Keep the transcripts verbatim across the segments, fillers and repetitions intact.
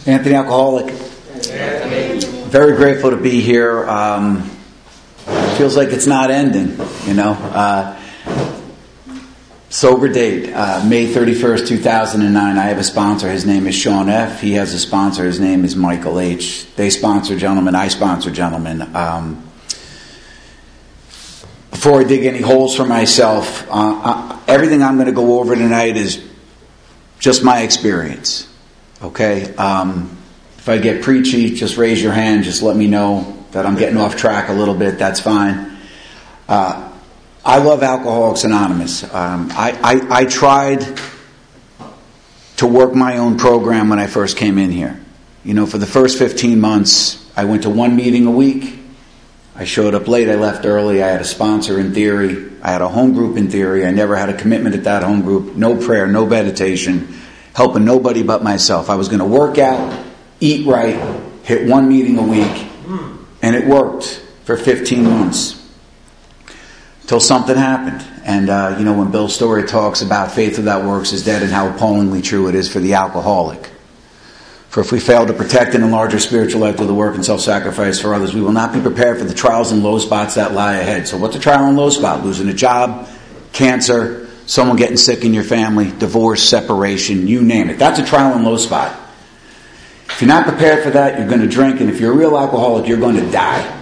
Anthony Alcoholic. Anthony. Very grateful to be here. Um, feels like it's not ending, you know. Uh, sober date, uh, May thirty-first, two thousand nine. I have a sponsor. His name is Sean F. He has a sponsor. His name is Michael H. They sponsor gentlemen. I sponsor gentlemen. Um, before I dig any holes for myself, uh, uh, everything I'm going to go over tonight is just my experience. Okay, um, if I get preachy, just raise your hand. Just let me know that I'm getting off track a little bit. That's fine. Uh, I love Alcoholics Anonymous. Um, I, I, I tried to work my own program when I first came in here. You know, for the first fifteen months, I went to one meeting a week. I showed up late. I left early. I had a sponsor in theory. I had a home group in theory. I never had a commitment at that home group. No prayer, no meditation. Helping nobody but myself. I was going to work out, eat right, hit one meeting a week, and it worked for fifteen months. Till something happened. And, uh, you know, when Bill Story talks about faith without works is dead and how appallingly true it is for the alcoholic. For if we fail to protect and enlarge our spiritual life through the work and self-sacrifice for others, we will not be prepared for the trials and low spots that lie ahead. So what's a trial and low spot? Losing a job, cancer, someone getting sick in your family, divorce, separation, you name it. That's a trial and low spot. If you're not prepared for that, you're going to drink, and if you're a real alcoholic, you're going to die.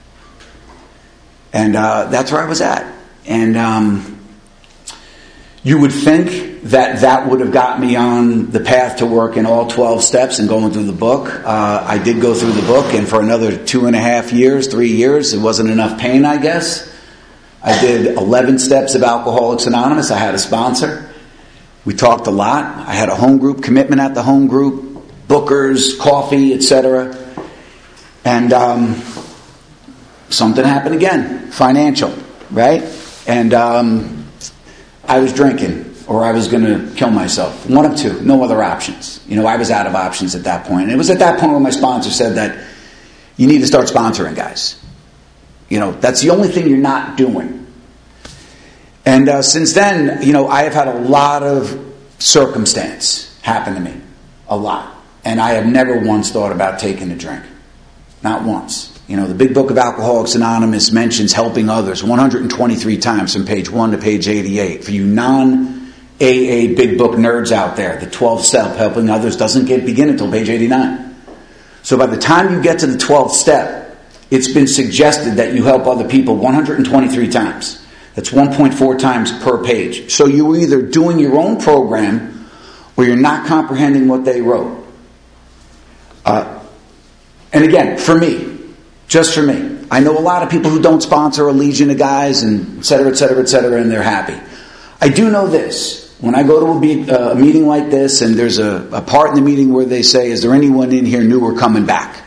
And uh, that's where I was at. And um, you would think that that would have got me on the path to work in all twelve steps and going through the book. Uh, I did go through the book, and for another two and a half years, three years, it wasn't enough pain, I guess. I did eleven steps of Alcoholics Anonymous. I had a sponsor. We talked a lot. I had a home group, commitment at the home group, bookers, coffee, et cetera. And um, something happened again, financial, right? And um, I was drinking, or I was going to kill myself. One of two, no other options. You know, I was out of options at that point. And it was at that point when my sponsor said that you need to start sponsoring guys. You know, that's the only thing you're not doing. And uh, since then, you know, I have had a lot of circumstance happen to me. A lot. And I have never once thought about taking a drink. Not once. You know, the big book of Alcoholics Anonymous mentions helping others one hundred twenty-three times from page one to page eighty-eight. For you non-A A big book nerds out there, the twelfth step, helping others, doesn't get begin until page eighty-nine. So by the time you get to the twelfth step, it's been suggested that you help other people one hundred twenty-three times. That's one point four times per page. So you're either doing your own program or you're not comprehending what they wrote. Uh, and again, for me, just for me, I know a lot of people who don't sponsor a legion of guys and et cetera, et cetera, et cetera, and they're happy. I do know this. When I go to a, be- uh, a meeting like this and there's a, a part in the meeting where they say, is there anyone in here new or coming back?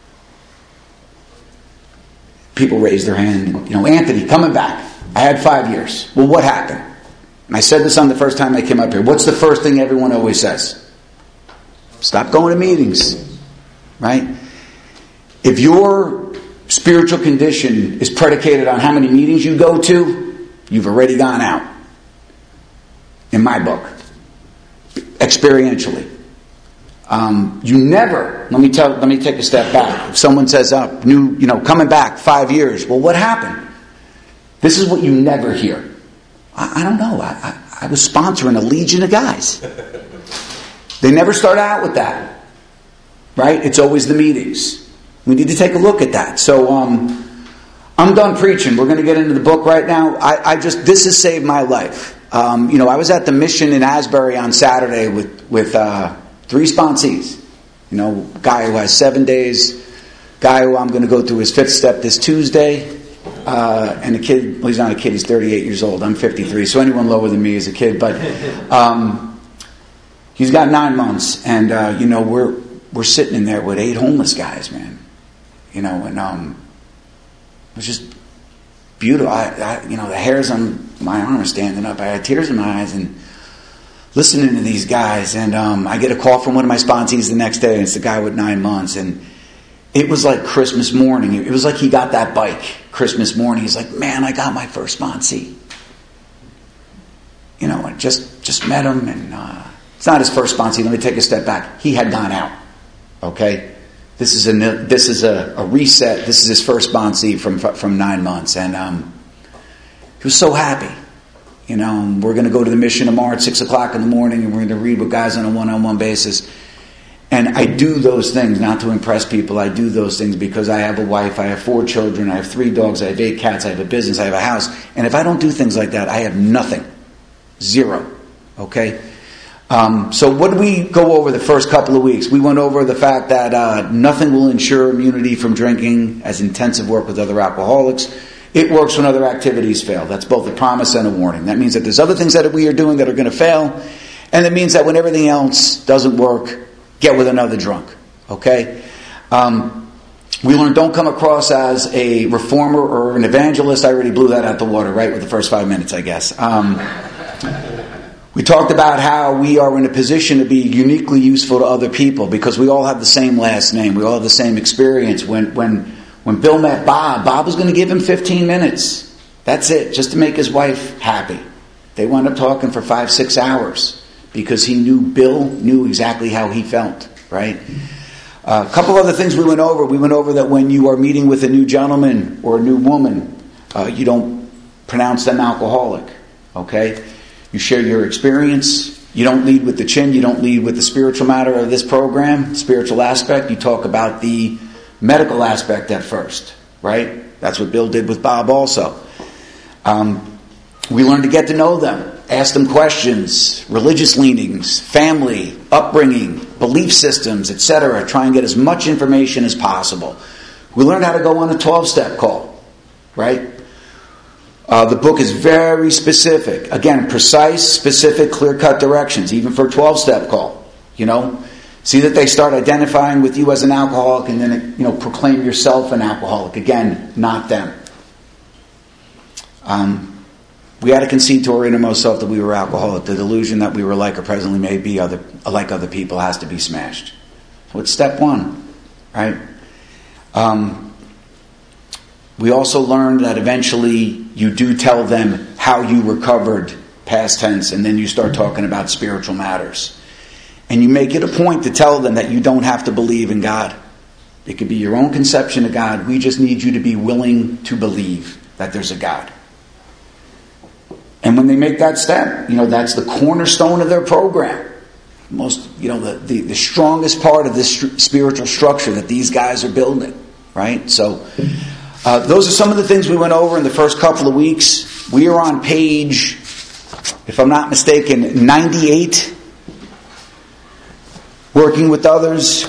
People raise their hand. And, you know, Anthony, coming back. I had five years. Well, what happened? And I said this on the first time I came up here. What's the first thing everyone always says? Stop going to meetings. Right? If your spiritual condition is predicated on how many meetings you go to, you've already gone out. In my book. Experientially. Um, you never, let me tell, let me take a step back. If someone says, up, oh, new, you know, coming back five years, well, what happened? This is what you never hear. I, I don't know. I, I, I was sponsoring a legion of guys. They never start out with that. Right? It's always the meetings. We need to take a look at that. So, um, I'm done preaching. We're going to get into the book right now. I, I just, this has saved my life. Um, you know, I was at the mission in Asbury on Saturday with, with, uh, three sponsees. You know, guy who has seven days, guy who I'm going to go through his fifth step this Tuesday, uh, and a kid, well, he's not a kid, he's thirty-eight years old. I'm fifty-three, so anyone lower than me is a kid. But um, he's got nine months, and, uh, you know, we're we're sitting in there with eight homeless guys, man. You know, and um, it was just beautiful. I, I, you know, the hairs on my arm are standing up. I had tears in my eyes, and listening to these guys, and um, I get a call from one of my sponsees the next day, and it's the guy with nine months, and it was like Christmas morning. It was like he got that bike Christmas morning. He's like, man, I got my first sponsee. You know, I just, just met him, and uh, it's not his first sponsee. Let me take a step back. He had gone out. Okay? This is a this is a, a reset. This is his first Bonsi from from nine months. And um, he was so happy. You know, we're going to go to the mission tomorrow at six o'clock in the morning, and we're going to read with guys on a one-on-one basis. And I do those things not to impress people. I do those things because I have a wife, I have four children, I have three dogs, I have eight cats, I have a business, I have a house. And if I don't do things like that, I have nothing. Zero. Okay? Um, so what did we go over the first couple of weeks? We went over the fact that uh, nothing will ensure immunity from drinking as intensive work with other alcoholics. It works when other activities fail. That's both a promise and a warning. That means that there's other things that we are doing that are going to fail. And it means that when everything else doesn't work, get with another drunk. Okay? Um, we learned don't come across as a reformer or an evangelist. I already blew that out the water, right, with the first five minutes, I guess. Um, we talked about how we are in a position to be uniquely useful to other people because we all have the same last name. We all have the same experience. When when when Bill met Bob, Bob was going to give him fifteen minutes. That's it, just to make his wife happy. They wound up talking for five, six hours. Because he knew, Bill knew exactly how he felt, right? Uh, a couple other things we went over. We went over that when you are meeting with a new gentleman or a new woman, uh, you don't pronounce them alcoholic, okay? You share your experience. You don't lead with the chin. You don't lead with the spiritual matter of this program, spiritual aspect. You talk about the medical aspect at first, right? That's what Bill did with Bob also. Um, we learned to get to know them. Ask them questions, religious leanings, family, upbringing, belief systems, et cetera. Try and get as much information as possible. We learned how to go on a twelve-step call, right? Uh, the book is very specific. Again, precise, specific, clear-cut directions, even for a twelve-step call. You know, see that they start identifying with you as an alcoholic, and then you know proclaim yourself an alcoholic. Again, not them. Um. We had to concede to our innermost self that we were alcoholic. The delusion that we were like or presently may be other, like other people has to be smashed. So it's step one, right? Um, we also learned that eventually you do tell them how you recovered, past tense, and then you start talking about spiritual matters. And you make it a point to tell them that you don't have to believe in God. It could be your own conception of God. We just need you to be willing to believe that there's a God. And when they make that step, you know, that's the cornerstone of their program. Most, you know, the, the, the strongest part of this st- spiritual structure that these guys are building, right? So, uh, those are some of the things we went over in the first couple of weeks. We are on page, if I'm not mistaken, ninety-eight. Working with others.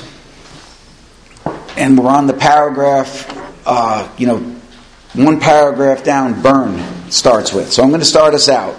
And we're on the paragraph, uh, you know, one paragraph down, burn. Starts with. So I'm going to start us out.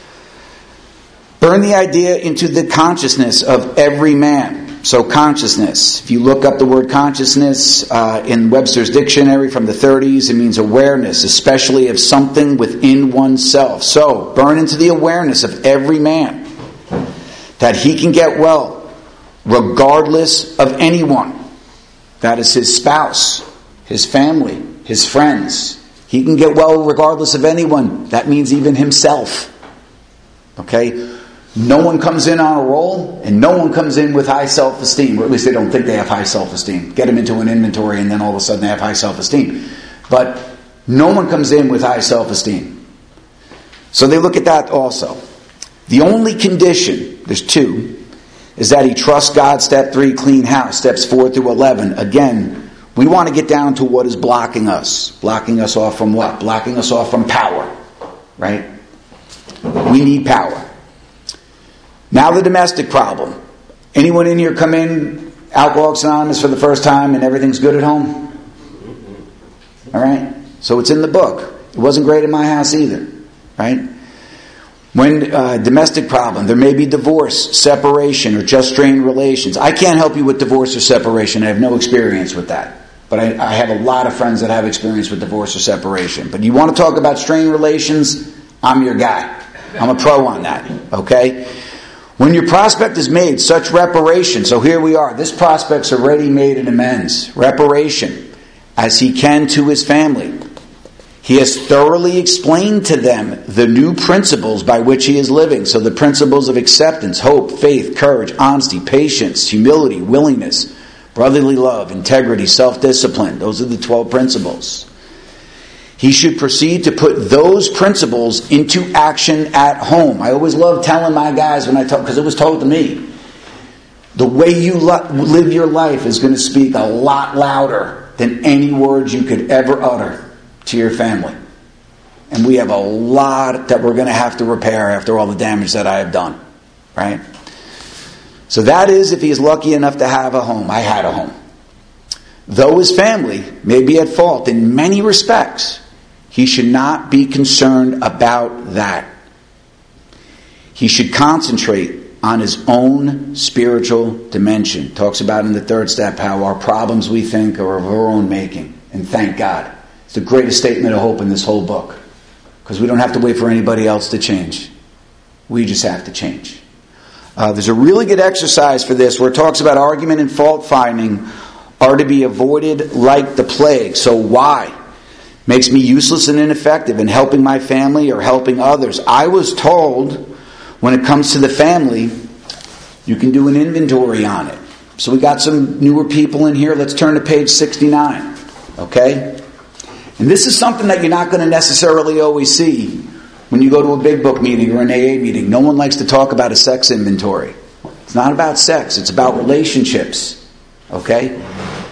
Burn the idea into the consciousness of every man. So consciousness. If you look up the word consciousness uh, in Webster's dictionary from the thirties, it means awareness, especially of something within oneself. So burn into the awareness of every man that he can get well, regardless of anyone. That is his spouse, his family, his friends. He can get well regardless of anyone. That means even himself. Okay? No one comes in on a roll, and no one comes in with high self-esteem, or at least they don't think they have high self-esteem. Get them into an inventory, and then all of a sudden they have high self-esteem. But no one comes in with high self-esteem. So they look at that also. The only condition, there's two, is that he trusts God, step three, clean house, steps four through eleven. Again, we want to get down to what is blocking us. Blocking us off from what? Blocking us off from power. Right? We need power. Now the domestic problem. Anyone in here come in, Alcoholics Anonymous for the first time, and everything's good at home? Alright? So it's in the book. It wasn't great in my house either. Right? When uh, domestic problem, there may be divorce, separation, or just strained relations. I can't help you with divorce or separation. I have no experience with that. But I, I have a lot of friends that have experience with divorce or separation. But you want to talk about strained relations, I'm your guy. I'm a pro on that. Okay? When your prospect has made such reparation, so here we are. This prospect's already made an amends, reparation, as he can to his family. He has thoroughly explained to them the new principles by which he is living. So the principles of acceptance, hope, faith, courage, honesty, patience, humility, willingness, brotherly love, integrity, self-discipline. Those are the twelve principles. He should proceed to put those principles into action at home. I always love telling my guys when I talk, because it was told to me, the way you live your life is going to speak a lot louder than any words you could ever utter to your family. And we have a lot that we're going to have to repair after all the damage that I have done. Right? So that is if he is lucky enough to have a home. I had a home. Though his family may be at fault in many respects, he should not be concerned about that. He should concentrate on his own spiritual dimension. Talks about in the third step how our problems we think are of our own making. And thank God. It's the greatest statement of hope in this whole book. Because we don't have to wait for anybody else to change. We just have to change. Uh, there's a really good exercise for this where it talks about argument and fault finding are to be avoided like the plague. So why? Makes me useless and ineffective in helping my family or helping others. I was told when it comes to the family, you can do an inventory on it. So we got some newer people in here. Let's turn to page sixty-nine. Okay? And this is something that you're not going to necessarily always see when you go to a big book meeting or an A A meeting. No one likes to talk about a sex inventory. It's not about sex. It's about relationships. Okay?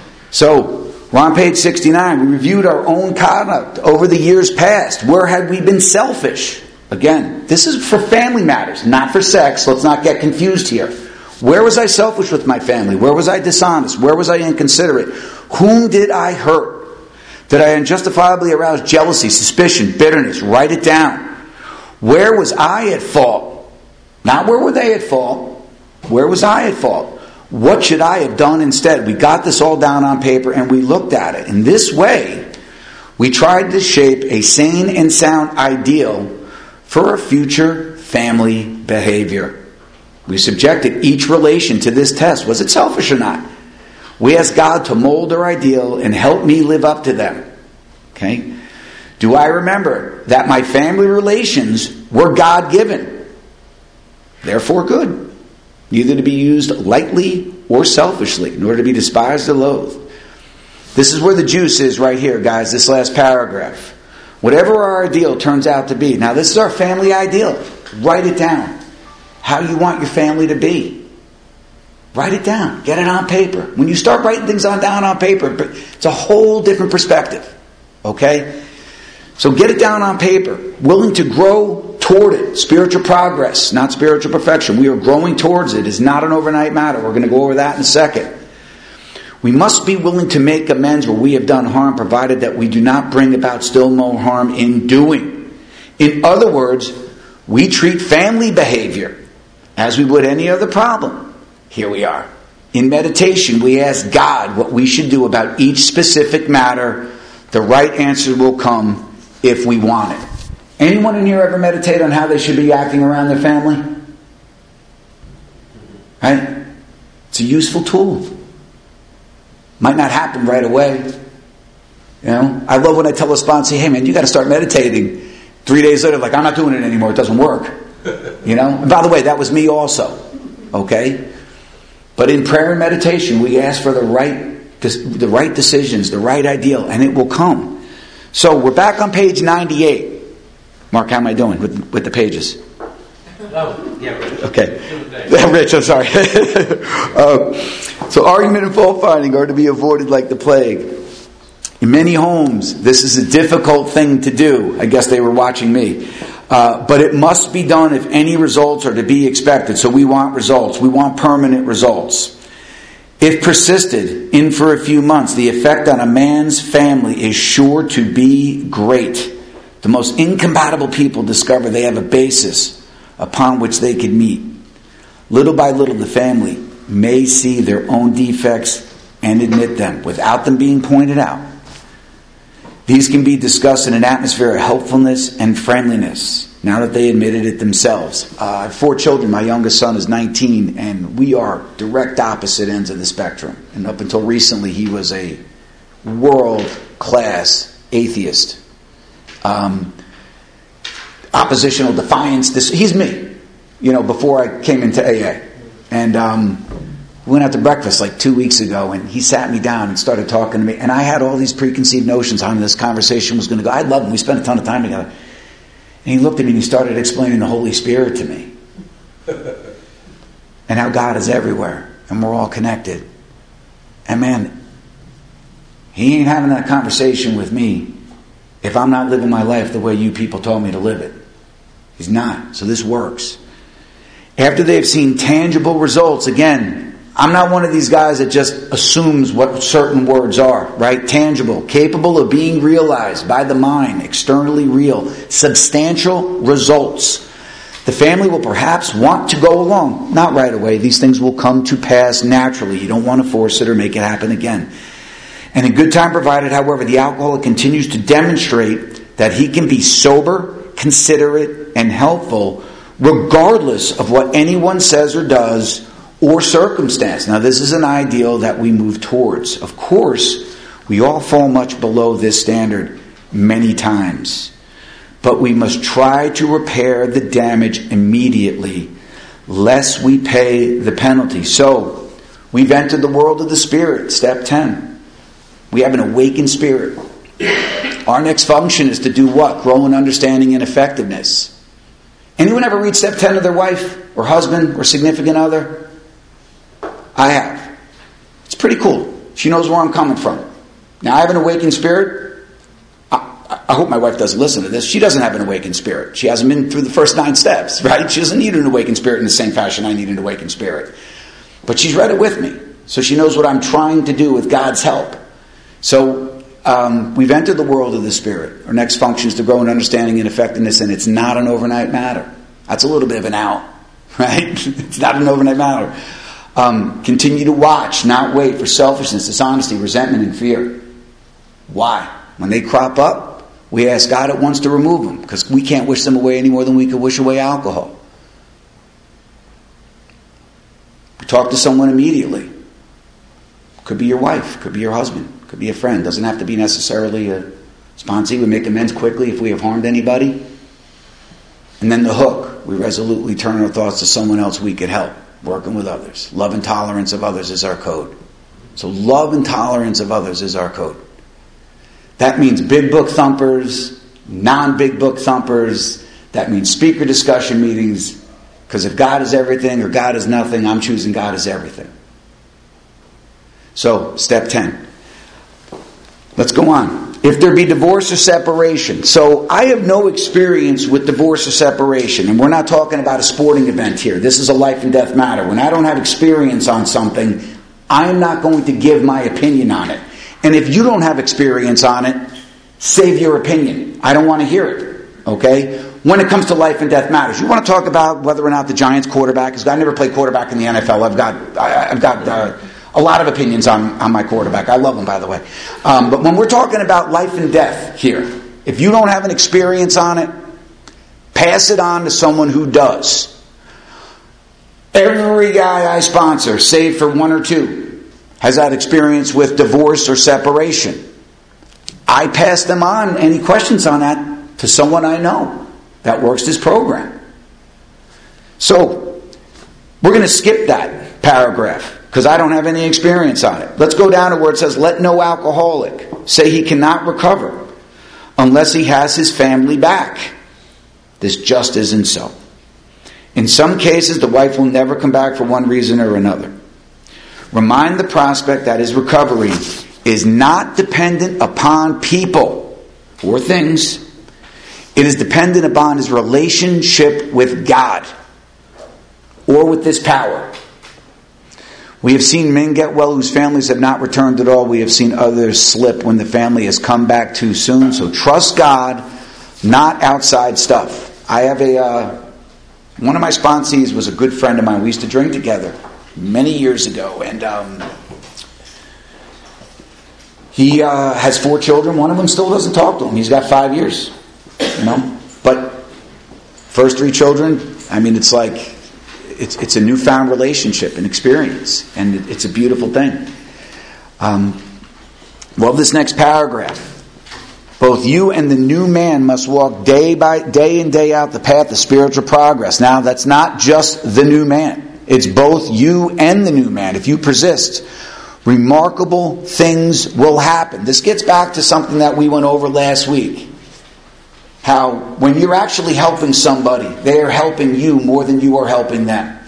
So, we're on page sixty-nine. We reviewed our own conduct over the years past. Where had we been selfish? Again, this is for family matters, not for sex. Let's not get confused here. Where was I selfish with my family? Where was I dishonest? Where was I inconsiderate? Whom did I hurt? Did I unjustifiably arouse jealousy, suspicion, bitterness? Write it down. Where was I at fault? Not where were they at fault. Where was I at fault? What should I have done instead? We got this all down on paper and we looked at it. In this way, we tried to shape a sane and sound ideal for a future family behavior. We subjected each relation to this test. Was it selfish or not? We asked God to mold our ideal and help me live up to them. Okay? Do I remember that my family relations were God-given? Therefore good. Neither to be used lightly or selfishly, nor to be despised or loathed. This is where the juice is right here, guys, this last paragraph. Whatever our ideal turns out to be. Now, this is our family ideal. Write it down. How you want your family to be. Write it down. Get it on paper. When you start writing things on down on paper, it's a whole different perspective. Okay? So get it down on paper. Willing to grow toward it. Spiritual progress, not spiritual perfection. We are growing towards it. It's not an overnight matter. We're going to go over that in a second. We must be willing to make amends where we have done harm, provided that we do not bring about still more harm in doing. In other words, we treat family behavior as we would any other problem. Here we are. In meditation, we ask God what we should do about each specific matter. The right answer will come if we want it. Anyone in here ever meditate on how they should be acting around their family? Right? It's a useful tool. Might not happen right away. You know, I love when I tell a sponsor, hey man, you got to start meditating. Three days later, like, I'm not doing it anymore. It doesn't work. You know? And by the way, that was me also. Okay? But in prayer and meditation, we ask for the right, the right decisions, the right ideal, and it will come. So we're back on page ninety-eight. Mark, how am I doing with, with the pages? Oh, yeah, Rich. Okay. Yeah, Rich, I'm sorry. uh, so argument and fault finding are to be avoided like the plague. In many homes, this is a difficult thing to do. I guess they were watching me. Uh, but it must be done if any results are to be expected. So we want results. We want permanent results. If persisted in for a few months, the effect on a man's family is sure to be great. The most incompatible people discover they have a basis upon which they can meet. Little by little, the family may see their own defects and admit them without them being pointed out. These can be discussed in an atmosphere of helpfulness and friendliness, now that they admitted it themselves. Uh, I have four children. My youngest son is nineteen, and we are direct opposite ends of the spectrum. And up until recently, he was a world-class atheist. Um, oppositional defiance. This, he's me, you know, before I came into A A. And um, We went out to breakfast like two weeks ago, and he sat me down and started talking to me. And I had all these preconceived notions on how this conversation was going to go. I loved him. We spent a ton of time together. And he looked at me and he started explaining the Holy Spirit to me. And how God is everywhere. And we're all connected. And man, he ain't having that conversation with me if I'm not living my life the way you people told me to live it. He's not. So this works. After they've seen tangible results, again, I'm not one of these guys that just assumes what certain words are, right? Tangible, capable of being realized by the mind, externally real, substantial results. The family will perhaps want to go along. Not right away. These things will come to pass naturally. You don't want to force it or make it happen again. And in good time provided, however, the alcoholic continues to demonstrate that he can be sober, considerate, and helpful regardless of what anyone says or does or circumstance. Now, this is an ideal that we move towards. Of course, we all fall much below this standard many times. But we must try to repair the damage immediately, lest we pay the penalty. So, we've entered the world of the Spirit, step ten. We have an awakened spirit. Our next function is to do what? Grow in understanding and effectiveness. Anyone ever read step ten of their wife or husband or significant other? I have. It's pretty cool. She knows where I'm coming from. Now, I have an awakened spirit. I, I hope my wife doesn't listen to this. She doesn't have an awakened spirit. She hasn't been through the first nine steps, right? She doesn't need an awakened spirit in the same fashion I need an awakened spirit. But she's read it with me. So she knows what I'm trying to do with God's help. So um, we've entered the world of the Spirit. Our next function is to grow in understanding and effectiveness, and it's not an overnight matter. That's a little bit of an out, right? It's not an overnight matter. Um, continue to watch, not wait for selfishness, dishonesty, resentment, and fear. Why? When they crop up, we ask God at once to remove them, because we can't wish them away any more than we could wish away alcohol. We talk to someone immediately. Could be your wife, could be your husband, could be a friend. Doesn't have to be necessarily a sponsee. We make amends quickly if we have harmed anybody. And then the hook. We resolutely turn our thoughts to someone else we could help. Working with others. Love and tolerance of others is our code. So love and tolerance of others is our code. That means big book thumpers, non-big book thumpers. That means speaker discussion meetings. Because if God is everything or God is nothing, I'm choosing God is everything. So, step ten. Let's go on. If there be divorce or separation. So, I have no experience with divorce or separation. And we're not talking about a sporting event here. This is a life and death matter. When I don't have experience on something, I'm not going to give my opinion on it. And if you don't have experience on it, save your opinion. I don't want to hear it. Okay? When it comes to life and death matters, you want to talk about whether or not the Giants quarterback is. I never played quarterback in the N F L. I've got, I, I've got uh, a lot of opinions on, on my quarterback. I love him, by the way. Um, but when we're talking about life and death here, if you don't have an experience on it, pass it on to someone who does. Every guy I sponsor, save for one or two, has had experience with divorce or separation. I pass them on, any questions on that, to someone I know that works this program. So, we're going to skip that paragraph because I don't have any experience on it. Let's go down to where it says, let no alcoholic say he cannot recover unless he has his family back. This just isn't so. In some cases, the wife will never come back for one reason or another. Remind the prospect that his recovery is not dependent upon people or things. It is dependent upon his relationship with God or with this power. We have seen men get well whose families have not returned at all. We have seen others slip when the family has come back too soon. So trust God, not outside stuff. I have a, uh, one of my sponsees was a good friend of mine. We used to drink together many years ago. And um, he uh, has four children. One of them still doesn't talk to him. He's got five years. You know? But first three children, I mean, it's like, It's it's a newfound relationship and experience, and it, it's a beautiful thing. Um, well, this next paragraph. Both you and the new man must walk day by day and day out the path of spiritual progress. Now, that's not just the new man. It's both you and the new man. If you persist, remarkable things will happen. This gets back to something that we went over last week. How when you're actually helping somebody, they are helping you more than you are helping them.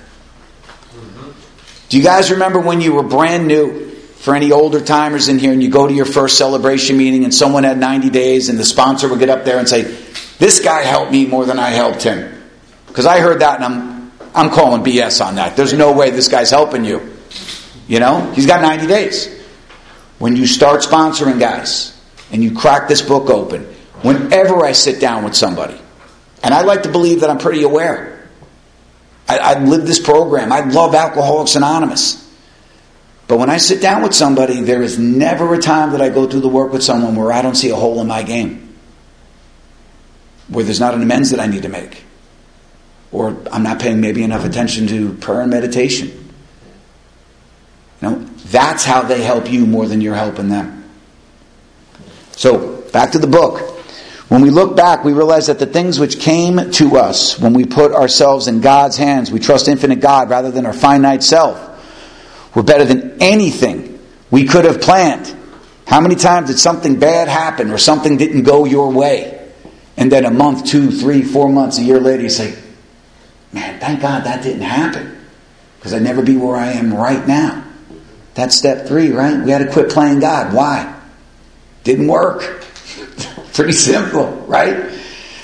Do you guys remember when you were brand new? For any older timers in here, and you go to your first celebration meeting and someone had ninety days and the sponsor would get up there and say, this guy helped me more than I helped him. Because I heard that and I'm I'm calling B S on that. There's no way this guy's helping you. You know? He's got ninety days. When you start sponsoring guys and you crack this book open, whenever I sit down with somebody, and I like to believe that I'm pretty aware. I, I live this program. I love Alcoholics Anonymous. But when I sit down with somebody, there is never a time that I go through the work with someone where I don't see a hole in my game. Where there's not an amends that I need to make. Or I'm not paying maybe enough attention to prayer and meditation. You know, that's how they help you more than you're helping them. So, back to the book. When we look back, we realize that the things which came to us when we put ourselves in God's hands, we trust infinite God rather than our finite self, were better than anything we could have planned. How many times did something bad happen or something didn't go your way? And then a month, two, three, four months, a year later you say, man, thank God that didn't happen. Because I'd never be where I am right now. That's step three, right? We had to quit playing God. Why? Didn't work. Pretty simple, right?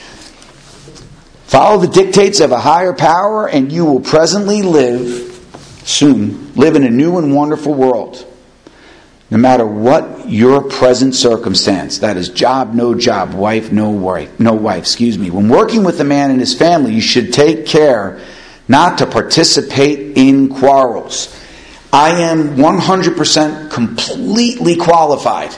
Follow the dictates of a higher power and you will presently live soon live in a new and wonderful world. No matter what your present circumstance, that is job, no job, wife, no wife, no wife, excuse me. When working with a man and his family, you should take care not to participate in quarrels. I am one hundred percent completely qualified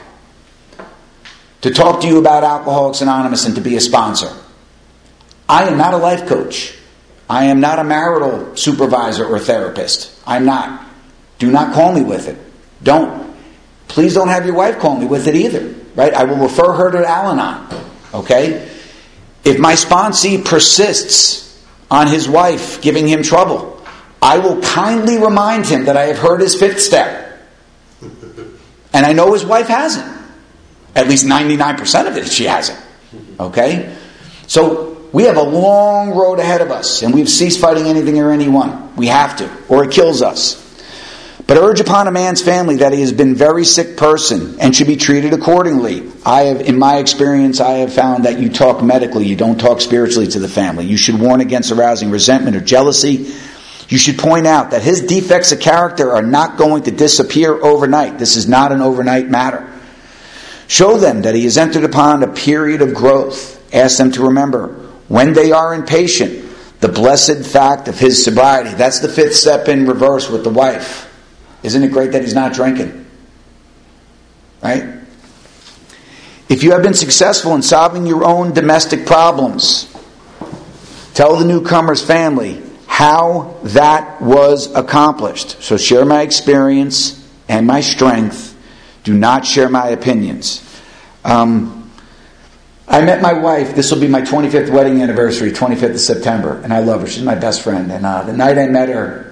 to talk to you about Alcoholics Anonymous and to be a sponsor. I am not a life coach. I am not a marital supervisor or therapist. I'm not. Do not call me with it. Don't. Please don't have your wife call me with it either. Right? I will refer her to Al-Anon. Okay? If my sponsee persists on his wife giving him trouble, I will kindly remind him that I have heard his fifth step. And I know his wife hasn't. At least ninety-nine percent of it she hasn't. Okay? So, we have a long road ahead of us, and we've ceased fighting anything or anyone. We have to, or it kills us. But urge upon a man's family that he has been a very sick person and should be treated accordingly. I have, in my experience, I have found that you talk medically, you don't talk spiritually to the family. You should warn against arousing resentment or jealousy. You should point out that his defects of character are not going to disappear overnight. This is not an overnight matter. Show them that he has entered upon a period of growth. Ask them to remember, when they are impatient, the blessed fact of his sobriety. That's the fifth step in reverse with the wife. Isn't it great that he's not drinking? Right? If you have been successful in solving your own domestic problems, tell the newcomer's family how that was accomplished. So share my experience and my strength. Do not share my opinions. Um... I met my wife, this will be my twenty-fifth wedding anniversary, twenty-fifth of September, and I love her. She's my best friend. And uh, the night I met her,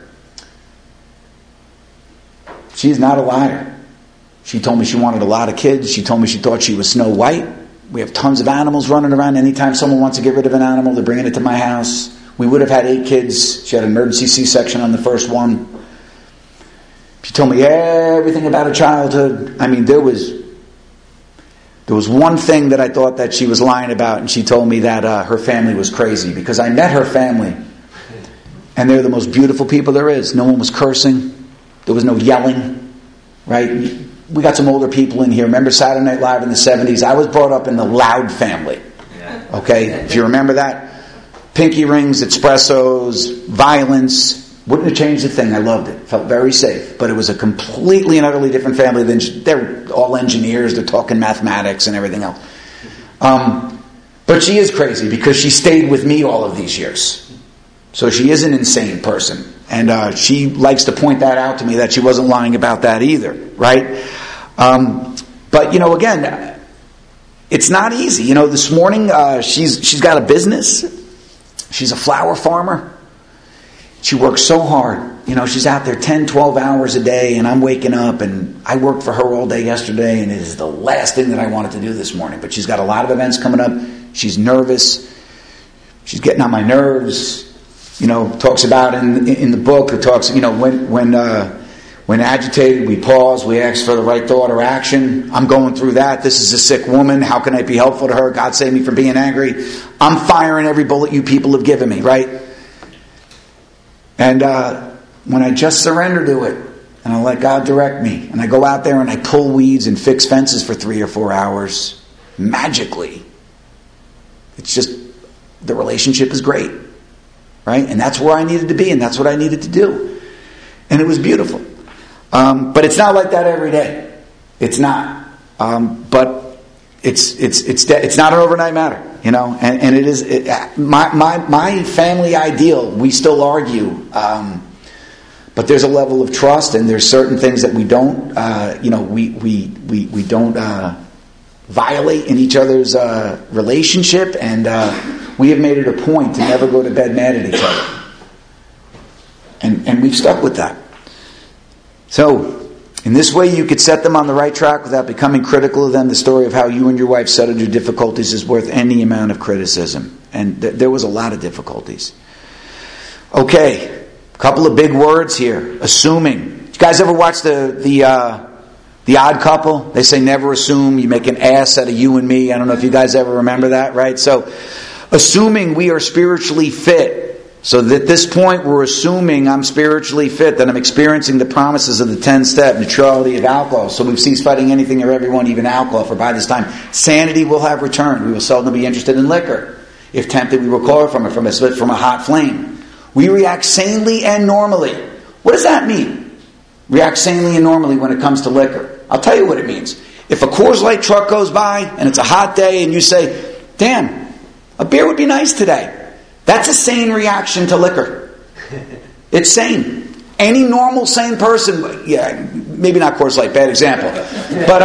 she's not a liar. She told me she wanted a lot of kids. She told me she thought she was Snow White. We have tons of animals running around. Anytime someone wants to get rid of an animal, they're bringing it to my house. We would have had eight kids. She had an emergency C-section on the first one. She told me everything about her childhood. I mean, there was... There was one thing that I thought that she was lying about, and she told me that uh, her family was crazy, because I met her family, and they're the most beautiful people there is. No one was cursing. There was no yelling, right? We got some older people in here. Remember Saturday Night Live in the seventies? I was brought up in the Loud family, okay? If you remember that. Pinky rings, espressos, violence. Wouldn't have changed a thing. I loved it. Felt very safe. But it was a completely and utterly different family than... They're all engineers. They're talking mathematics and everything else. Um, but she is crazy because she stayed with me all of these years. So she is an insane person. And uh, she likes to point that out to me, that she wasn't lying about that either. Right? Um, but, you know, again, it's not easy. You know, this morning uh, she's she's got a business. She's a flower farmer. She works so hard. You know, she's out there ten, twelve hours a day, and I'm waking up, and I worked for her all day yesterday, and it is the last thing that I wanted to do this morning. But she's got a lot of events coming up. She's nervous. She's getting on my nerves. You know, talks about in in the book, it talks, you know, when when uh, when agitated, we pause, we ask for the right thought or action. I'm going through that. This is a sick woman. How can I be helpful to her? God save me from being angry. I'm firing every bullet you people have given me, right? And uh, when I just surrender to it, and I let God direct me, and I go out there and I pull weeds and fix fences for three or four hours, magically, it's just, the relationship is great, right? And that's where I needed to be, and that's what I needed to do. And it was beautiful. Um, but it's not like that every day. It's not. Um, but it's it's it's de- it's not an overnight matter, you know. And, and it is it, my my my family ideal. We still argue, um, but there's a level of trust, and there's certain things that we don't, uh, you know, we we we we don't uh, violate in each other's uh, relationship, and uh, we have made it a point to never go to bed mad at each other, and and we've stuck with that. So, in this way you could set them on the right track without becoming critical of them. The story of how you and your wife settled your difficulties is worth any amount of criticism. And th- there was a lot of difficulties. Okay, a couple of big words here. Assuming. Did you guys ever watch the the uh, the Odd Couple? They say never assume. You make an ass out of you and me. I don't know if you guys ever remember that, right? So, assuming we are spiritually fit. So that at this point we're assuming I'm spiritually fit, that I'm experiencing the promises of the ten-step neutrality of alcohol. So we've ceased fighting anything or everyone, even alcohol, for by this time sanity will have returned. We will seldom be interested in liquor. If tempted, we recoil from it, from a, from a hot flame. We react sanely and normally. What does that mean? React sanely and normally when it comes to liquor. I'll tell you what it means. If a Coors Light truck goes by and it's a hot day and you say, damn, a beer would be nice today. That's a sane reaction to liquor. It's sane. Any normal, sane person, yeah, maybe not Coors Light, bad example. But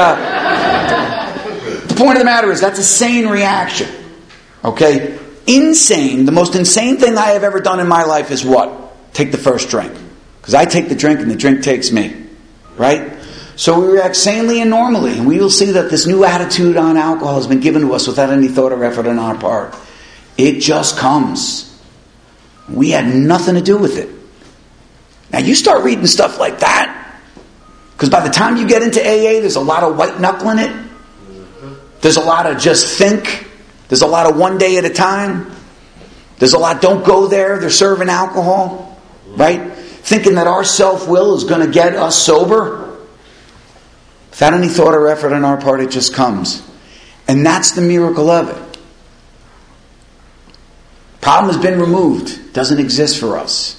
uh, the point of the matter is that's a sane reaction. Okay? Insane, the most insane thing I have ever done in my life is what? Take the first drink. Because I take the drink and the drink takes me. Right? So we react sanely and normally. And we will see that this new attitude on alcohol has been given to us without any thought or effort on our part. It just comes. We had nothing to do with it. Now you start reading stuff like that, because by the time you get into A A, there's a lot of white knuckle in it. There's a lot of just think. There's a lot of one day at a time. There's a lot don't go there. They're serving alcohol, right? Thinking that our self-will is going to get us sober. Without any thought or effort on our part, it just comes. And that's the miracle of it. Problem has been removed. Doesn't exist for us.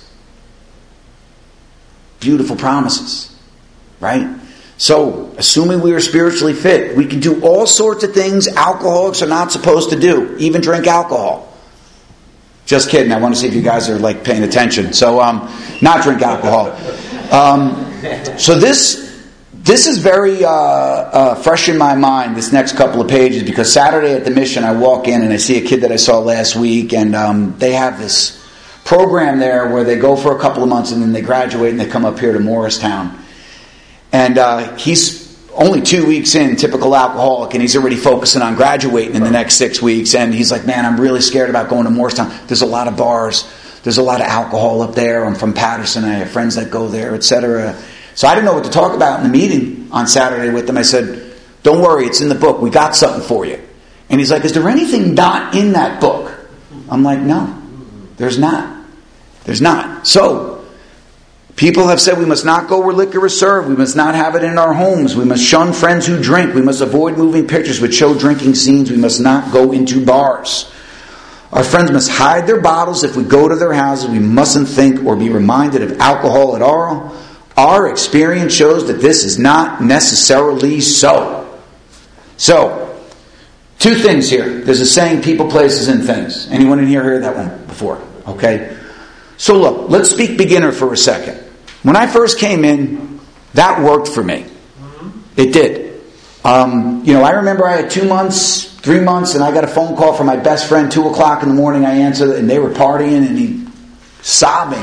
Beautiful promises. Right? So, assuming we are spiritually fit, we can do all sorts of things alcoholics are not supposed to do. Even drink alcohol. Just kidding. I want to see if you guys are like paying attention. So, um, not drink alcohol. Um, so this... This is very uh, uh, fresh in my mind, this next couple of pages, because Saturday at the Mission I walk in and I see a kid that I saw last week, and um, they have this program there where they go for a couple of months and then they graduate and they come up here to Morristown. And uh, he's only two weeks in, typical alcoholic, and he's already focusing on graduating in the next six weeks. And he's like, man, I'm really scared about going to Morristown. There's a lot of bars. There's a lot of alcohol up there. I'm from Patterson. I have friends that go there, et cetera. So I didn't know what to talk about in the meeting on Saturday with them. I said, don't worry, it's in the book. We got something for you. And he's like, is there anything not in that book? I'm like, no, there's not. There's not. So, people have said we must not go where liquor is served. We must not have it in our homes. We must shun friends who drink. We must avoid moving pictures which show drinking scenes. We must not go into bars. Our friends must hide their bottles. If we go to their houses, we mustn't think or be reminded of alcohol at all. Our experience shows that this is not necessarily so. So, two things here. There's a saying, people, places, and things. Anyone in here heard that one before? Okay. So look, let's speak beginner for a second. When I first came in, that worked for me. It did. Um, you know, I remember I had two months, three months, and I got a phone call from my best friend, two o'clock in the morning. I answered, and they were partying, and he sobbing.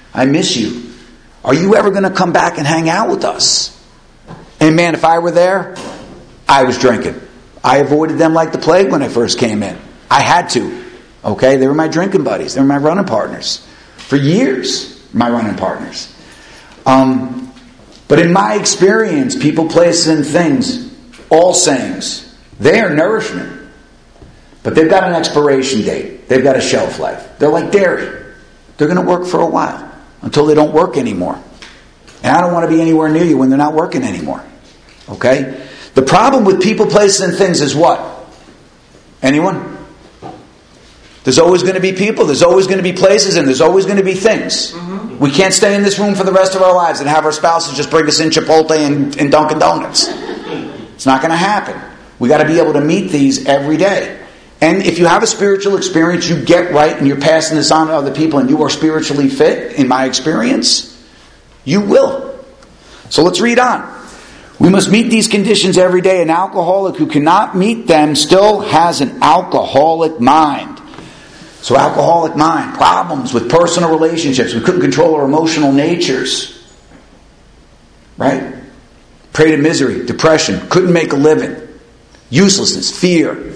I miss you. Are you ever going to come back and hang out with us? And man, if I were there, I was drinking. I avoided them like the plague when I first came in. I had to. Okay? They were my drinking buddies. They were my running partners. For years, my running partners. Um, but in my experience, people, places, and things, all sayings, they are nourishment. But they've got an expiration date. They've got a shelf life. They're like dairy. They're going to work for a while until they don't work anymore. And I don't want to be anywhere near you when they're not working anymore. Okay? The problem with people, places, and things is what? Anyone? There's always going to be people, there's always going to be places, and there's always going to be things. Mm-hmm. We can't stay in this room for the rest of our lives and have our spouses just bring us in Chipotle and, and Dunkin' Donuts. It's not going to happen. We got to be able to meet these every day. And if you have a spiritual experience, you get right and you're passing this on to other people and you are spiritually fit, in my experience, you will. So let's read on. We must meet these conditions every day. An alcoholic who cannot meet them still has an alcoholic mind. So alcoholic mind, problems with personal relationships. We couldn't control our emotional natures. Right? Prey to misery, depression, couldn't make a living. Uselessness, fear.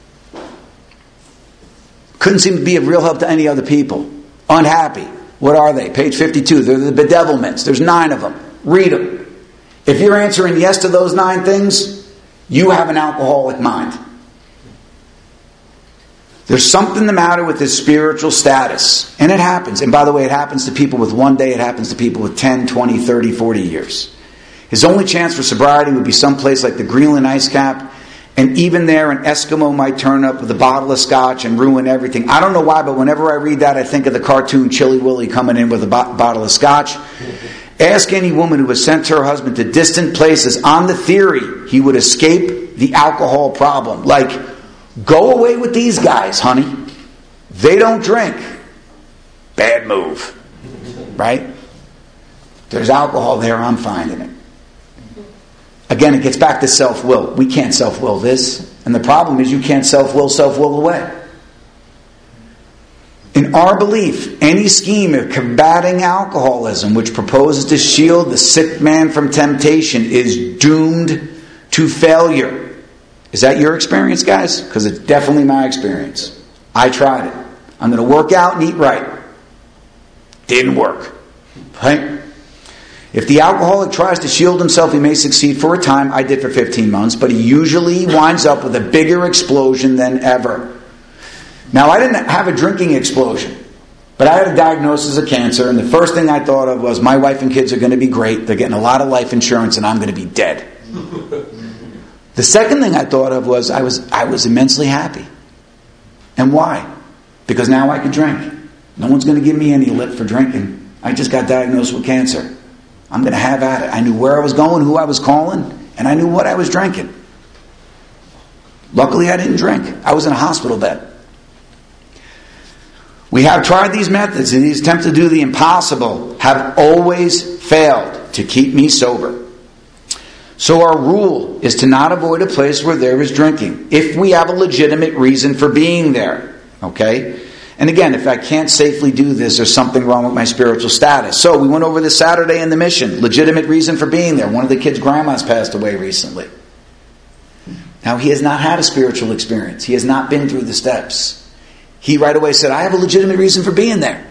Couldn't seem to be of real help to any other people. Unhappy. What are they? Page fifty-two. They're the bedevilments. There's nine of them. Read them. If you're answering yes to those nine things, you have an alcoholic mind. There's something the matter with his spiritual status. And it happens. And by the way, it happens to people with one day. It happens to people with ten, twenty, thirty, forty years. His only chance for sobriety would be someplace like the Greenland ice cap. And even there, an Eskimo might turn up with a bottle of scotch and ruin everything. I don't know why, but whenever I read that, I think of the cartoon Chilly Willy coming in with a bo- bottle of scotch. Ask any woman who has sent her husband to distant places on the theory he would escape the alcohol problem. Like, go away with these guys, honey. They don't drink. Bad move. Right? There's alcohol there, I'm finding it. Again, it gets back to self-will. We can't self-will this. And the problem is you can't self-will, self-will away. In our belief, any scheme of combating alcoholism which proposes to shield the sick man from temptation is doomed to failure. Is that your experience, guys? Because it's definitely my experience. I tried it. I'm going to work out and eat right. Didn't work. Right? If the alcoholic tries to shield himself, he may succeed for a time. I did for fifteen months. But he usually winds up with a bigger explosion than ever. Now, I didn't have a drinking explosion, but I had a diagnosis of cancer, and the first thing I thought of was my wife and kids are going to be great. They're getting a lot of life insurance, and I'm going to be dead. The second thing I thought of was I was I was immensely happy. And why? Because now I could drink. No one's going to give me any lip for drinking. I just got diagnosed with cancer. I'm going to have at it. I knew where I was going, who I was calling, and I knew what I was drinking. Luckily, I didn't drink. I was in a hospital bed. We have tried these methods, and these attempts to do the impossible have always failed to keep me sober. So our rule is to not avoid a place where there is drinking, if we have a legitimate reason for being there. Okay? And again, if I can't safely do this, there's something wrong with my spiritual status. So we went over this Saturday in the mission. Legitimate reason for being there. One of the kids' grandmas passed away recently. Now, he has not had a spiritual experience. He has not been through the steps. He right away said, I have a legitimate reason for being there.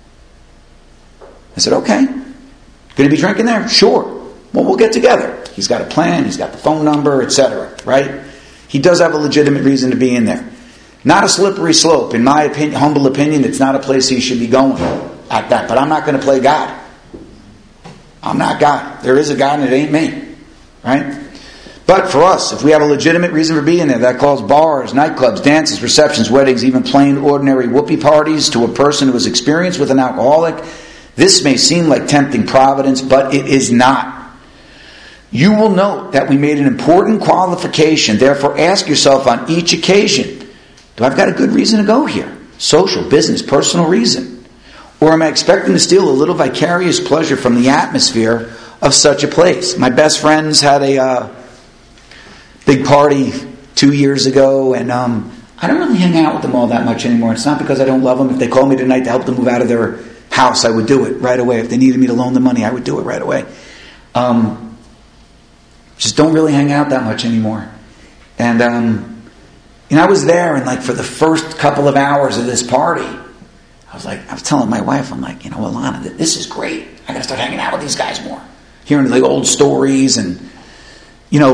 I said, okay. Going to be drinking there? Sure. Well, we'll get together. He's got a plan. He's got the phone number, et cetera. Right? He does have a legitimate reason to be in there. Not a slippery slope. In my opinion, humble opinion, it's not a place he should be going at that. But I'm not going to play God. I'm not God. There is a God and it ain't me. Right? But for us, if we have a legitimate reason for being there, that calls bars, nightclubs, dances, receptions, weddings, even plain ordinary whoopee parties to a person who is experienced with an alcoholic, this may seem like tempting providence, but it is not. You will note that we made an important qualification. Therefore, ask yourself on each occasion, do I've got a good reason to go here? Social, business, personal reason. Or am I expecting to steal a little vicarious pleasure from the atmosphere of such a place? My best friends had a uh, big party two years ago, and um, I don't really hang out with them all that much anymore. It's not because I don't love them. If they call me tonight to help them move out of their house, I would do it right away. If they needed me to loan the money, I would do it right away. Um, just don't really hang out that much anymore. And um, you know, I was there, and like for the first couple of hours of this party, I was like, I was telling my wife, I'm like, you know, Alana, this is great. I got to start hanging out with these guys more, hearing the old stories, and you know.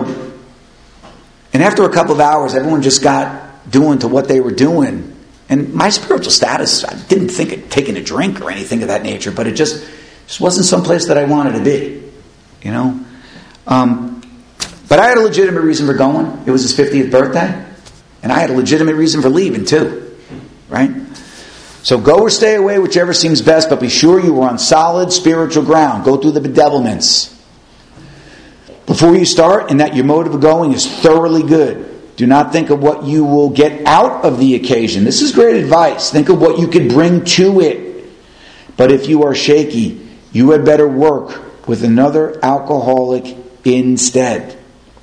And after a couple of hours, everyone just got doing to what they were doing. And my spiritual status, I didn't think of taking a drink or anything of that nature, but it just, just wasn't someplace that I wanted to be, you know. Um, but I had a legitimate reason for going. It was his fiftieth birthday, and I had a legitimate reason for leaving too, right? So go or stay away, whichever seems best, but be sure you are on solid spiritual ground. Go through the bedevilments before you start, and that your motive of going is thoroughly good. Do not think of what you will get out of the occasion. This is great advice. Think of what you could bring to it. But if you are shaky, you had better work with another alcoholic instead.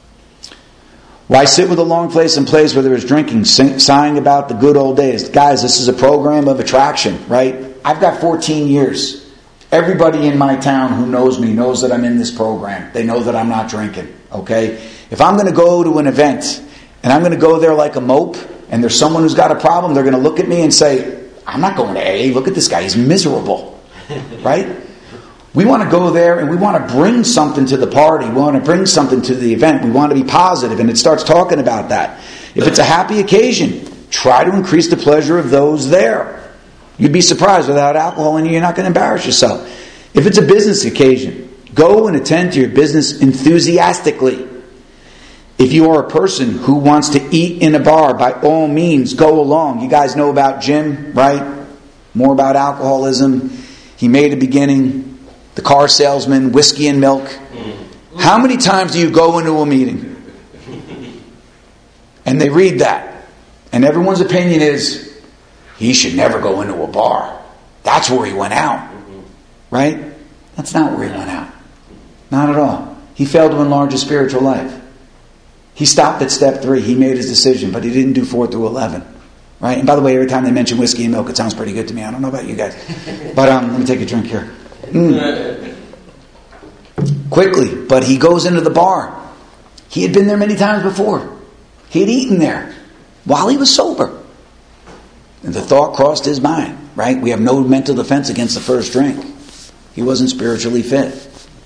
Why sit with a long place and place where there is drinking, sing, sighing about the good old days? Guys, this is a program of attraction, right? I've got fourteen years. Everybody in my town who knows me knows that I'm in this program. They know that I'm not drinking, okay? If I'm going to go to an event and I'm going to go there like a mope, and there's someone who's got a problem, they're going to look at me and say, I'm not going to A A. Look at this guy. He's miserable. Right? We want to go there and we want to bring something to the party. We want to bring something to the event. We want to be positive, and it starts talking about that. If it's a happy occasion, try to increase the pleasure of those there. You'd be surprised, without alcohol in you, you're not going to embarrass yourself. If it's a business occasion, go and attend to your business enthusiastically. If you are a person who wants to eat in a bar, by all means, go along. You guys know about Jim, right? More about alcoholism. He made a beginning. The car salesman, whiskey and milk. How many times do you go into a meeting and they read that, and everyone's opinion is, he should never go into a bar. That's where he went out. Right? That's not where he went out. Not at all. He failed to enlarge his spiritual life. He stopped at step three. He made his decision, but he didn't do four through eleven. Right? And by the way, every time they mention whiskey and milk, it sounds pretty good to me. I don't know about you guys. But um, let me take a drink here. Mm. Quickly. But he goes into the bar. He had been there many times before. He had eaten there while he was sober. And the thought crossed his mind. Right? We have no mental defense against the first drink. He wasn't spiritually fit.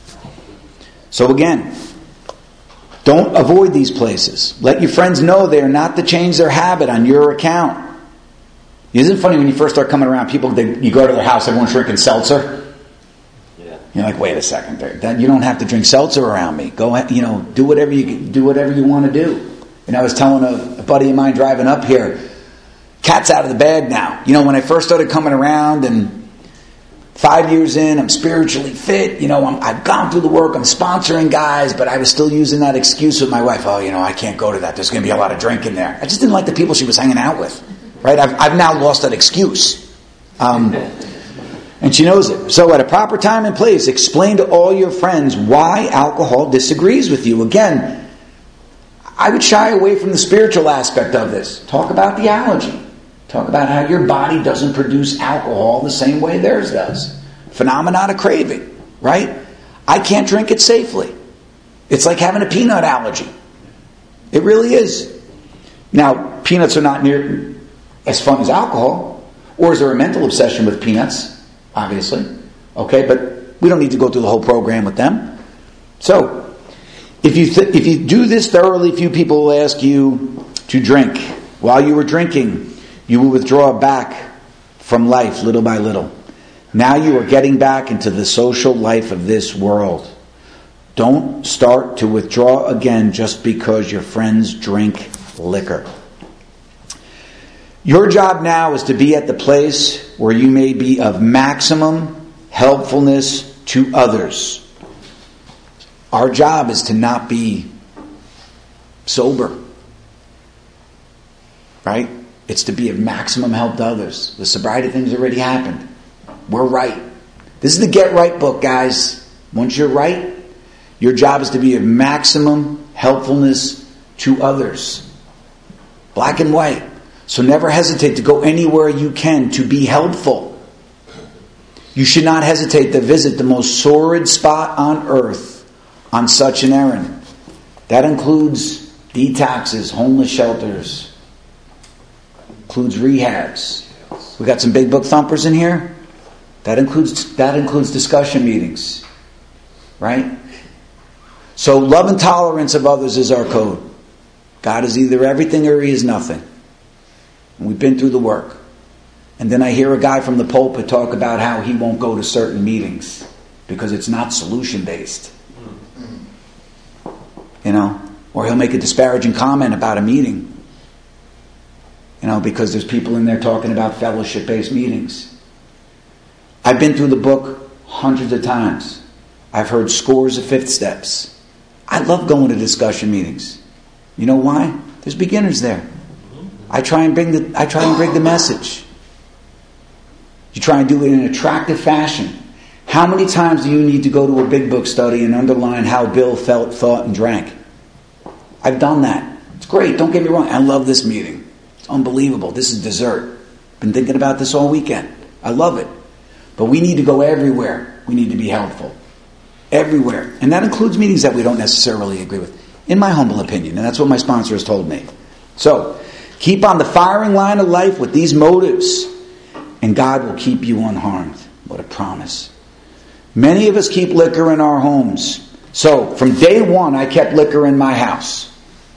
So again, don't avoid these places. Let your friends know they are not to change their habit on your account. Isn't it funny when you first start coming around people, they, you go to their house, everyone's drinking seltzer? Yeah. You're like, wait a second, that, you don't have to drink seltzer around me. Go, you know, do whatever you do whatever you want to do. And I was telling a, a buddy of mine driving up here, cat's out of the bag now. You know, when I first started coming around, and Five years in, I'm spiritually fit. You know, I'm, I've gone through the work. I'm sponsoring guys, but I was still using that excuse with my wife. Oh, you know, I can't go to that. There's going to be a lot of drinking there. I just didn't like the people she was hanging out with. Right? I've, I've now lost that excuse. Um, and she knows it. So at a proper time and place, explain to all your friends why alcohol disagrees with you. Again, I would shy away from the spiritual aspect of this. Talk about the allergy. Talk about how your body doesn't produce alcohol the same way theirs does. Phenomenon of craving, right? I can't drink it safely. It's like having a peanut allergy. It really is. Now, peanuts are not near as fun as alcohol. Or is there a mental obsession with peanuts? Obviously. Okay, but we don't need to go through the whole program with them. So, if you th- if you do this thoroughly, few people will ask you to drink. While you were drinking, you will withdraw back from life little by little. Now you are getting back into the social life of this world. Don't start to withdraw again just because your friends drink liquor. Your job now is to be at the place where you may be of maximum helpfulness to others. Our job is to not be sober. Right? It's to be of maximum help to others. The sobriety thing's already happened. We're right. This is the Get Right book, guys. Once you're right, your job is to be of maximum helpfulness to others. Black and white. So never hesitate to go anywhere you can to be helpful. You should not hesitate to visit the most sordid spot on earth on such an errand. That includes detoxes, homeless shelters, includes rehabs. We got some big book thumpers in here. That includes that includes discussion meetings, right? So love and tolerance of others is our code. God is either everything or He is nothing. And we've been through the work. And then I hear a guy from the pulpit talk about how he won't go to certain meetings because it's not solution-based. You know? Or he'll make a disparaging comment about a meeting. You know, because there's people in there talking about fellowship-based meetings. I've been through the book hundreds of times. I've heard scores of fifth steps. I love going to discussion meetings. You know why? There's beginners there. I try and bring the I try and bring the message. You try and do it in an attractive fashion. How many times do you need to go to a big book study and underline how Bill felt, thought, and drank? I've done that. It's great. Don't get me wrong. I love this meeting. It's unbelievable. This is dessert. Been thinking about this all weekend. I love it. But we need to go everywhere. We need to be helpful. Everywhere. And that includes meetings that we don't necessarily agree with. In my humble opinion. And that's what my sponsor has told me. So, keep on the firing line of life with these motives. And God will keep you unharmed. What a promise. Many of us keep liquor in our homes. So, from day one, I kept liquor in my house.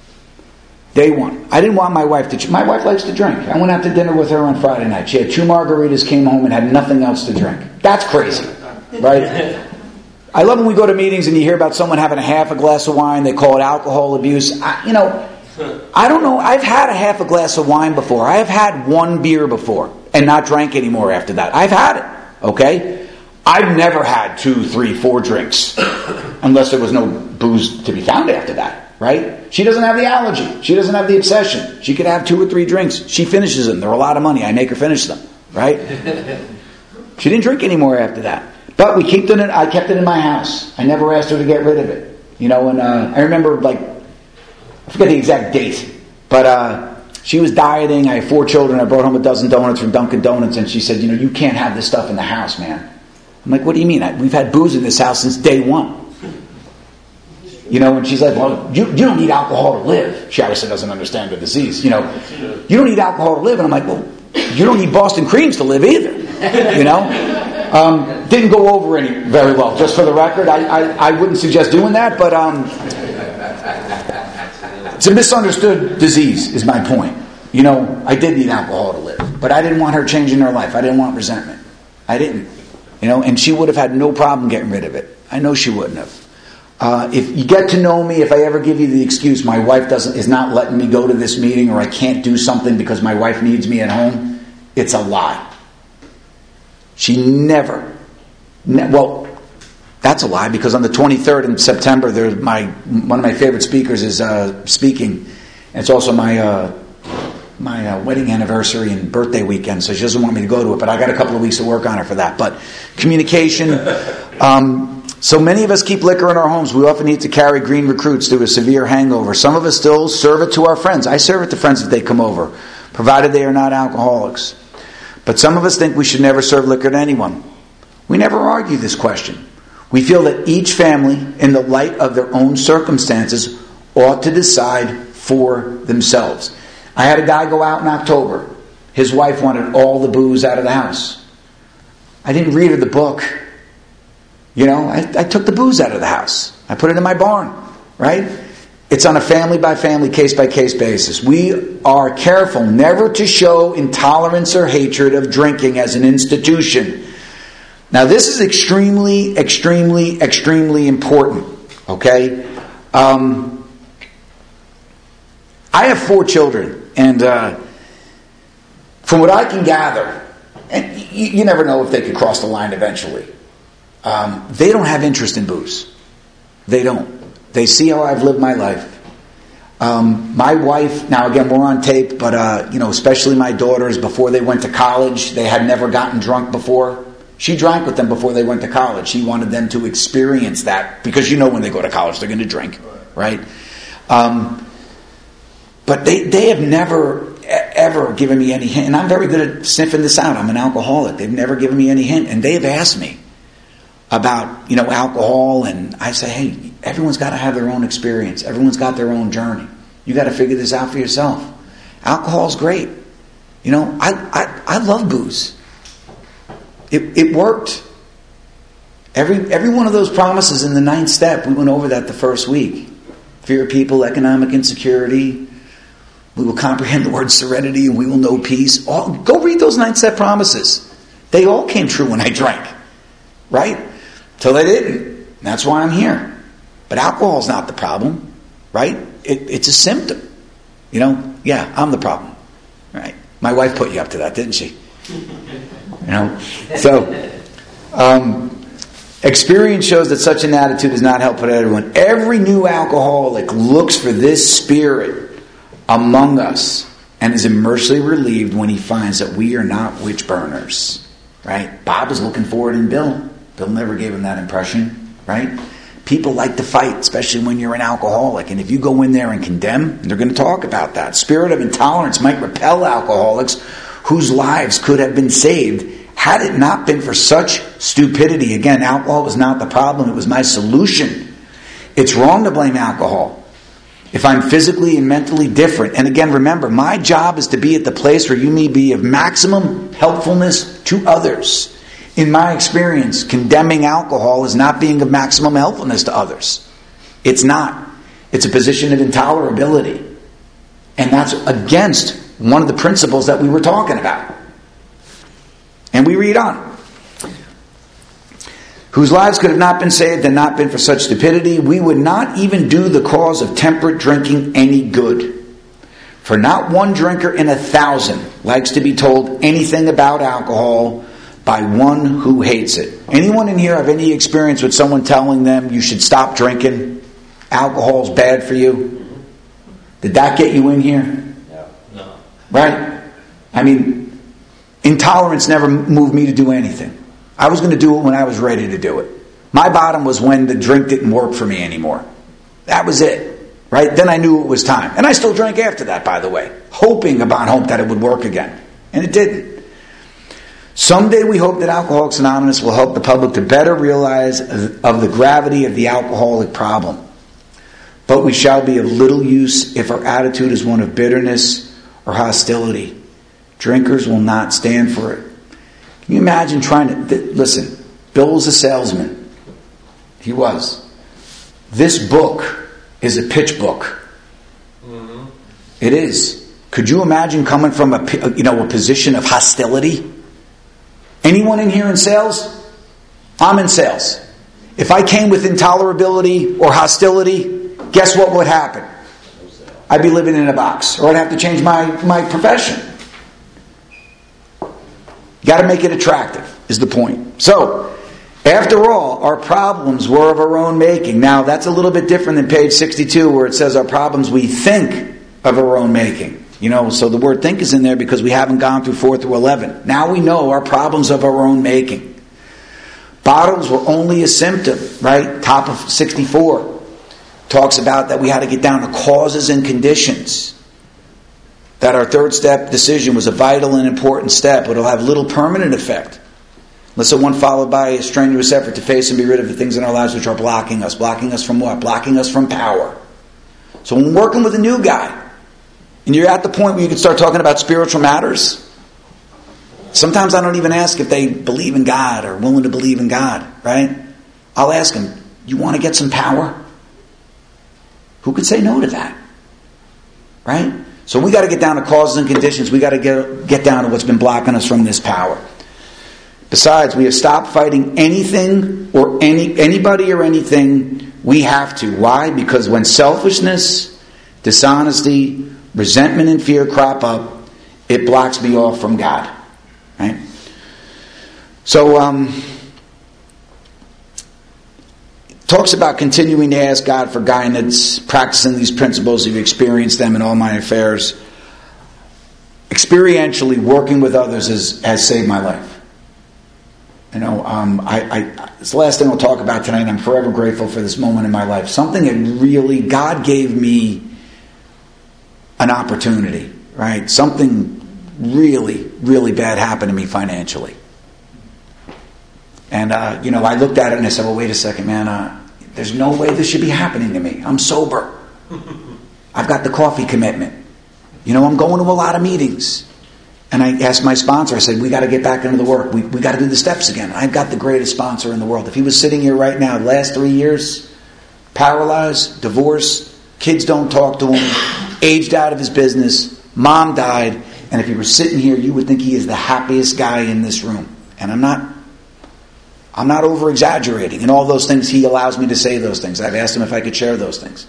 Day one. I didn't want my wife to... My wife likes to drink. I went out to dinner with her on Friday night. She had two margaritas, came home, and had nothing else to drink. That's crazy. Right? I love when we go to meetings and you hear about someone having a half a glass of wine. They call it alcohol abuse. I, you know, I don't know. I've had a half a glass of wine before. I have had one beer before and not drank anymore after that. I've had it. Okay? I've never had two, three, four drinks unless there was no booze to be found after that. Right? She doesn't have the allergy. She doesn't have the obsession. She could have two or three drinks. She finishes them. They're a lot of money. I make her finish them. Right? She didn't drink anymore after that. But we kept it in, I kept it in my house. I never asked her to get rid of it. You know, and uh, I remember, like, I forget the exact date, but uh, she was dieting. I had four children. I brought home a dozen donuts from Dunkin' Donuts, and she said, you know, you can't have this stuff in the house, man. I'm like, what do you mean? I, we've had booze in this house since day one. You know, and she's like, well, you, you don't need alcohol to live. She obviously doesn't understand the disease. You know, you don't need alcohol to live. And I'm like, well, you don't need Boston creams to live either. You know? Um, didn't go over any very well. Just for the record, I, I, I wouldn't suggest doing that, but um, it's a misunderstood disease, is my point. You know, I did need alcohol to live, but I didn't want her changing her life. I didn't want resentment. I didn't. You know, and she would have had no problem getting rid of it. I know she wouldn't have. Uh, if you get to know me, if I ever give you the excuse, my wife doesn't is not letting me go to this meeting, or I can't do something because my wife needs me at home, it's a lie. She never, ne- well, that's a lie, because on the twenty-third in September, there's my one of my favorite speakers is uh, speaking. And it's also my uh, my uh, wedding anniversary and birthday weekend, so she doesn't want me to go to it. But I got a couple of weeks to work on her for that. But communication. Um, so many of us keep liquor in our homes. We often need to carry green recruits through a severe hangover. Some of us still serve it to our friends. I serve it to friends if they come over, provided they are not alcoholics. But some of us think we should never serve liquor to anyone. We never argue this question. We feel that each family, in the light of their own circumstances, ought to decide for themselves. I had a guy go out in October. His wife wanted all the booze out of the house. I didn't read her the book. You know, I, I took the booze out of the house. I put it in my barn, right? It's on a family-by-family, case-by-case basis. We are careful never to show intolerance or hatred of drinking as an institution. Now, this is extremely, extremely, extremely important, okay? Um, I have four children, and uh, from what I can gather, and you, you never know if they could cross the line eventually, um, they don't have interest in booze. They don't. They see how I've lived my life. Um, my wife, now again, we're on tape, but, uh, you know, especially my daughters, before they went to college, they had never gotten drunk before. She drank with them before they went to college. She wanted them to experience that, because you know when they go to college, they're going to drink, right? Um, but they, they have never, ever given me any hint. And I'm very good at sniffing this out. I'm an alcoholic. They've never given me any hint. And they've asked me about, you know, alcohol. And I say, hey, everyone's got to have their own experience. Everyone's got their own journey. You got to figure this out for yourself. Alcohol's great. You know, I I, I love booze. It it worked. Every every one of those promises in the ninth step, we went over that the first week. Fear of people, economic insecurity. We will comprehend the word serenity, and we will know peace. All, go read those nine step promises. They all came true when I drank. Right? Till they didn't. That's why I'm here. But alcohol's not the problem. Right? It, it's a symptom. You know? Yeah, I'm the problem. Right? My wife put you up to that, didn't she? You know? So, um, experience shows that such an attitude does not help everyone. Every new alcoholic looks for this spirit among us and is immensely relieved when he finds that we are not witch burners. Right? Bob was looking for it in Bill. Bill never gave him that impression. Right? People like to fight, especially when you're an alcoholic. And if you go in there and condemn, they're going to talk about that. Spirit of intolerance might repel alcoholics whose lives could have been saved had it not been for such stupidity. Again, alcohol was not the problem. It was my solution. It's wrong to blame alcohol if I'm physically and mentally different. And again, remember, my job is to be at the place where you may be of maximum helpfulness to others. In my experience, condemning alcohol is not being of maximum helpfulness to others. It's not. It's a position of intolerability. And that's against one of the principles that we were talking about. And we read on. Whose lives could have not been saved had not been for such stupidity, we would not even do the cause of temperate drinking any good. For not one drinker in a thousand likes to be told anything about alcohol by one who hates it. Anyone in here have any experience with someone telling them you should stop drinking? Alcohol's bad for you? Did that get you in here? No. No. Right? I mean, intolerance never moved me to do anything. I was going to do it when I was ready to do it. My bottom was when the drink didn't work for me anymore. That was it. Right? Then I knew it was time. And I still drank after that, by the way. Hoping upon hope that it would work again. And it didn't. Someday we hope that Alcoholics Anonymous will help the public to better realize of the gravity of the alcoholic problem. But we shall be of little use if our attitude is one of bitterness or hostility. Drinkers will not stand for it. Can you imagine trying to... Th- listen, Bill was a salesman. He was. This book is a pitch book. Mm-hmm. It is. Could you imagine coming from a, you know, a position of hostility? Anyone in here in sales? I'm in sales. If I came with intolerability or hostility, guess what would happen? I'd be living in a box, or I'd have to change my, my profession. Got to make it attractive, is the point. So, after all, our problems were of our own making. Now, that's a little bit different than page sixty-two, where it says our problems we think of our own making. You know, so the word think is in there because we haven't gone through four through eleven. Now we know our problems of our own making. Bottles were only a symptom, right? Top of sixty-four talks about that we had to get down to causes and conditions. That our third step decision was a vital and important step, but it'll have little permanent effect unless it one followed by a strenuous effort to face and be rid of the things in our lives which are blocking us. Blocking us from what? Blocking us from power. So when working with a new guy, and you're at the point where you can start talking about spiritual matters, sometimes I don't even ask if they believe in God or willing to believe in God, right? I'll ask them, you want to get some power? Who could say no to that? Right? So we got to get down to causes and conditions. We got to get, get down to what's been blocking us from this power. Besides, we have stopped fighting anything or any anybody or anything we have to. Why? Because when selfishness, dishonesty, resentment and fear crop up, it blocks me off from God. Right? So, um, talks about continuing to ask God for guidance, practicing these principles. You've experienced them in all my affairs. Experientially, working with others has, has saved my life. You know, um, I, I, it's the last thing I'll talk about tonight. I'm forever grateful for this moment in my life. Something that really, God gave me an opportunity. right? Something really, really bad happened to me financially. And, uh, you know, I looked at it and I said, well, wait a second, man. Uh, there's no way this should be happening to me. I'm sober. I've got the coffee commitment. You know, I'm going to a lot of meetings. And I asked my sponsor, I said, we got to get back into the work. We we got to do the steps again. I've got the greatest sponsor in the world. If he was sitting here right now, the last three years, paralyzed, divorced, kids don't talk to him, aged out of his business, mom died, and if he were sitting here, you would think he is the happiest guy in this room. And I'm not, I'm not over-exaggerating. And all those things, he allows me to say those things. I've asked him if I could share those things.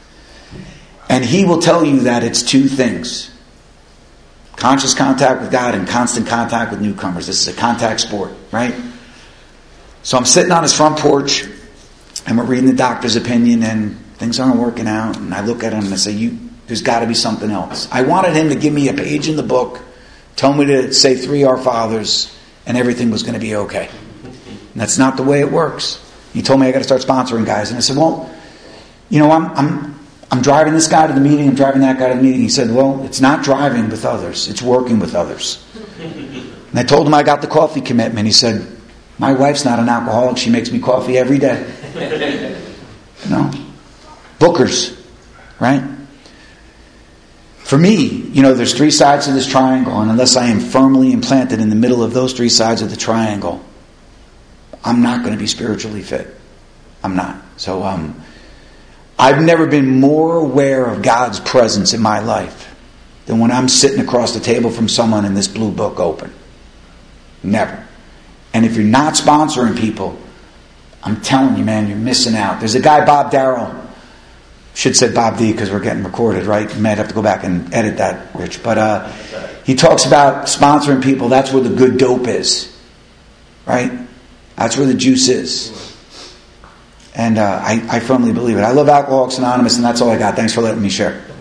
And he will tell you that it's two things. Conscious contact with God and constant contact with newcomers. This is a contact sport, right? So I'm sitting on his front porch and we're reading the doctor's opinion and things aren't working out. And I look at him and I say, "You, there's got to be something else." I wanted him to give me a page in the book, tell me to say three Our Fathers, and everything was going to be okay. And that's not the way it works. He told me I got to start sponsoring guys. And I said, well, you know, I'm... I'm I'm driving this guy to the meeting, I'm driving that guy to the meeting. He said, well, it's not driving with others, it's working with others. And I told him I got the coffee commitment. He said, my wife's not an alcoholic, she makes me coffee every day. You know? Bookers, right? For me, you know, there's three sides of this triangle, and unless I am firmly implanted in the middle of those three sides of the triangle, I'm not going to be spiritually fit. I'm not. So, um... I've never been more aware of God's presence in my life than when I'm sitting across the table from someone and this blue book open. Never. And if you're not sponsoring people, I'm telling you, man, you're missing out. There's a guy, Bob Darrell. Should said Bob D because we're getting recorded, right? You might have to go back and edit that, Rich. But uh, he talks about sponsoring people. That's where the good dope is, right? That's where the juice is. And uh, I, I firmly believe it. I love Alcoholics Anonymous, and that's all I got. Thanks for letting me share.